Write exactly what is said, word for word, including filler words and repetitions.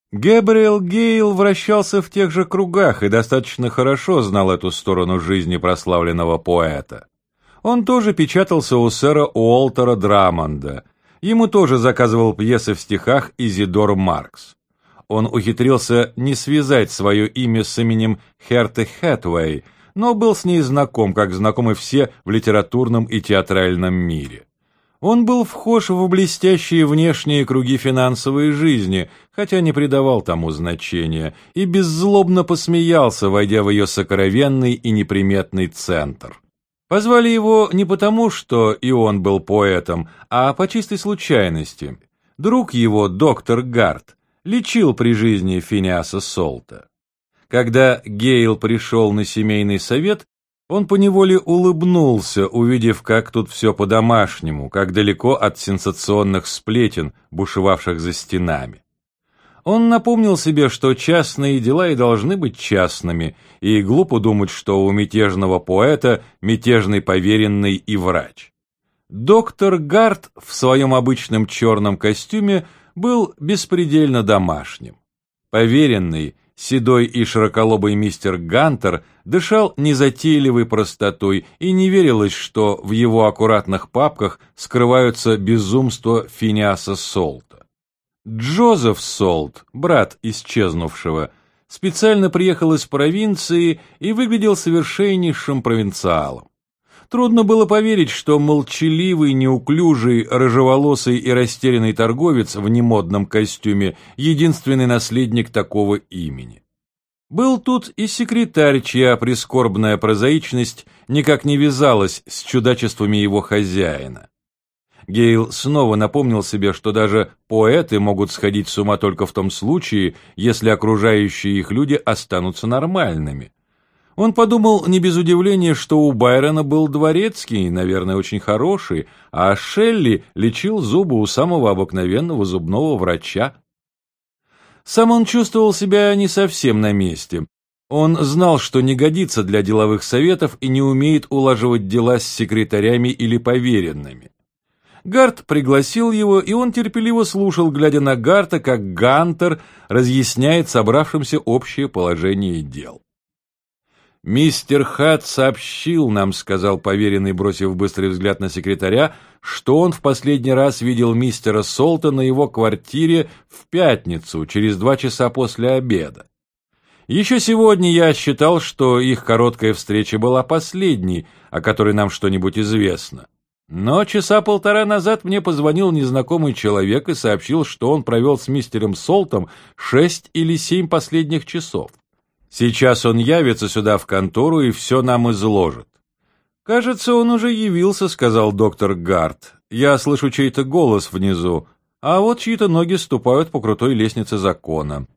Гэбриэл Гейл вращался в тех же кругах и достаточно хорошо знал эту сторону жизни прославленного поэта. Он тоже печатался у сэра Уолтера Драмонда. Ему тоже заказывал пьесы в стихах Изидор Маркс. Он ухитрился не связать свое имя с именем Херты Хэтуэй, но был с ней знаком, как знакомы все в литературном и театральном мире. Он был вхож в блестящие внешние круги финансовой жизни, хотя не придавал тому значения, и беззлобно посмеялся, войдя в ее сокровенный и неприметный центр. Позвали его не потому, что и он был поэтом, а по чистой случайности. Друг его, доктор Гарт, лечил при жизни Финиаса Солта. Когда Гейл пришел на семейный совет, он поневоле улыбнулся, увидев, как тут все по-домашнему, как далеко от сенсационных сплетен, бушевавших за стенами. Он напомнил себе, что частные дела и должны быть частными, и глупо думать, что у мятежного поэта мятежный поверенный и врач. Доктор Гарт в своем обычном черном костюме был беспредельно домашним. Поверенный, седой и широколобый мистер Гантер дышал незатейливой простотой, и не верилось, что в его аккуратных папках скрываются безумства Финиаса Солта. Джозеф Солт, брат исчезнувшего, специально приехал из провинции и выглядел совершеннейшим провинциалом. Трудно было поверить, что молчаливый, неуклюжий, рыжеволосый и растерянный торговец в немодном костюме — единственный наследник такого имени. Был тут и секретарь, чья прискорбная прозаичность никак не вязалась с чудачествами его хозяина. Гейл снова напомнил себе, что даже поэты могут сходить с ума только в том случае, если окружающие их люди останутся нормальными. Он подумал не без удивления, что у Байрона был дворецкий, наверное, очень хороший, а Шелли лечил зубы у самого обыкновенного зубного врача. Сам он чувствовал себя не совсем на месте. Он знал, что не годится для деловых советов и не умеет улаживать дела с секретарями или поверенными. Гарт пригласил его, и он терпеливо слушал, глядя на Гарта, как Гантер разъясняет собравшимся общее положение дел. «Мистер Хат сообщил нам, — сказал поверенный, бросив быстрый взгляд на секретаря, — что он в последний раз видел мистера Солта на его квартире в пятницу, через два часа после обеда. Еще сегодня я считал, что их короткая встреча была последней, о которой нам что-нибудь известно. Но часа полтора назад мне позвонил незнакомый человек и сообщил, что он провел с мистером Солтом шесть или семь последних часов. Сейчас он явится сюда в контору и все нам изложит». «Кажется, он уже явился», — сказал доктор Гарт. «Я слышу чей-то голос внизу, а вот чьи-то ноги ступают по крутой лестнице закона».